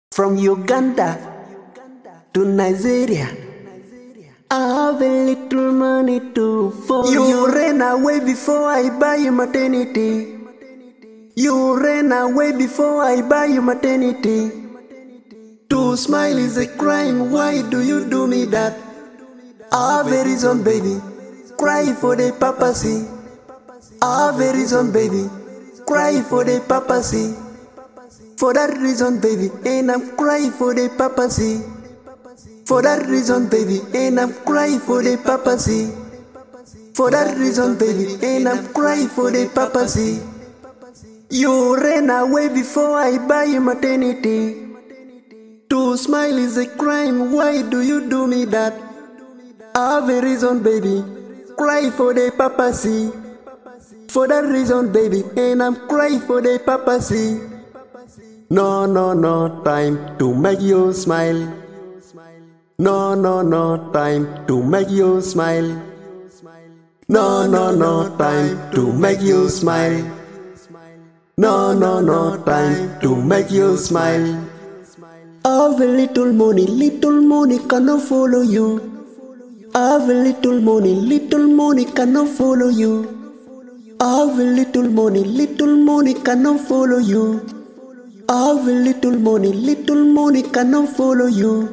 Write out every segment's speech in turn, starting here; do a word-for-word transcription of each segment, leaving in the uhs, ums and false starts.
From Uganda to Nigeria, I have a little money to for you. You ran away before I buy you maternity. You ran away before I buy you maternity. To smile is a crime, why do you do me that? I have a reason, baby, cry for the papacy. I have a reason, baby, cry for the papacy. For that reason, baby, and I'm crying for the papacy. For that reason, baby, and I'm crying for the papacy. For that reason, baby, and I'm crying for the papacy. You ran away before I buy you maternity. To smile is a crime, why do you do me that? I have a reason, baby, cry for the papacy. For that reason, baby, and I'm crying for the papacy. No, no, no time to make you smile. No, no, no time to make you smile. No, no, no time to make you smile. No, no, no time to make you smile. I have a little money, little money cannot follow you. I have a little money, little money cannot follow you. I have a little money, little money cannot follow you. I have a little money, little money cannot follow you.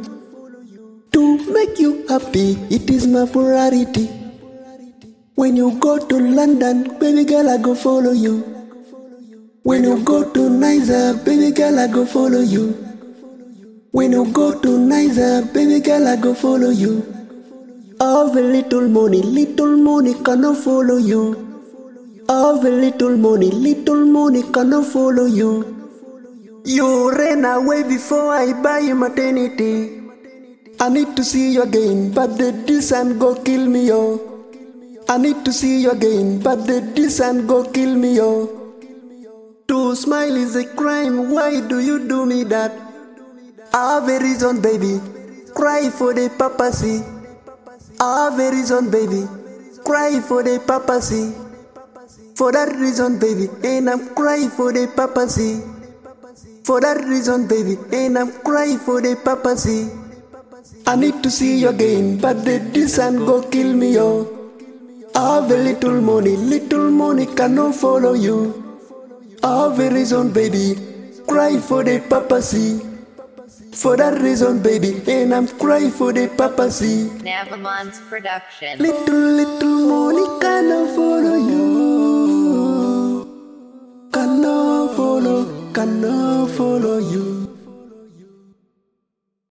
To make you happy, it is my priority. When you go to London, baby girl, I go follow you. When you go to Niger, baby girl, I go follow you. When you go to Niger, baby girl, I go follow you. I have a little money, little money cannot follow you. I have a little money, little money cannot follow you. You ran away before I buy you maternity. I need to see you again, but the distance go kill me, yo. I need to see you again, but the distance go kill me, yo. To smile is a crime, why do you do me that? I have a reason, baby, cry for the papacy. I have a reason, baby, cry for the papacy. For that reason, baby, and I'm crying for the papacy. For that reason, baby, and I'm crying for the papacy. I need to see you again, but the distance go kill me, yo. I have a little money, little money cannot follow you. I have a reason, baby, cry for the papacy. For that reason, baby, and I'm crying for the papacy. Navamons Production. Little, little money cannot follow you. Cannot follow, cannot follow you.